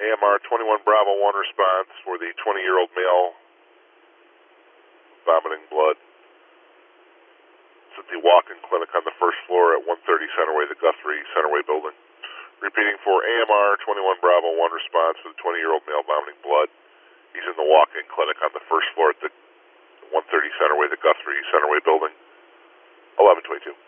AMR 21 Bravo 1 response for the 20-year-old male vomiting blood. It's at the walk-in clinic on the first floor at 130 Centerway, the Guthrie Centerway building. Repeating for AMR 21 Bravo 1 response for the 20-year-old male vomiting blood. He's in the walk-in clinic on the first floor at the 130 Centerway, the Guthrie Centerway building. 1122.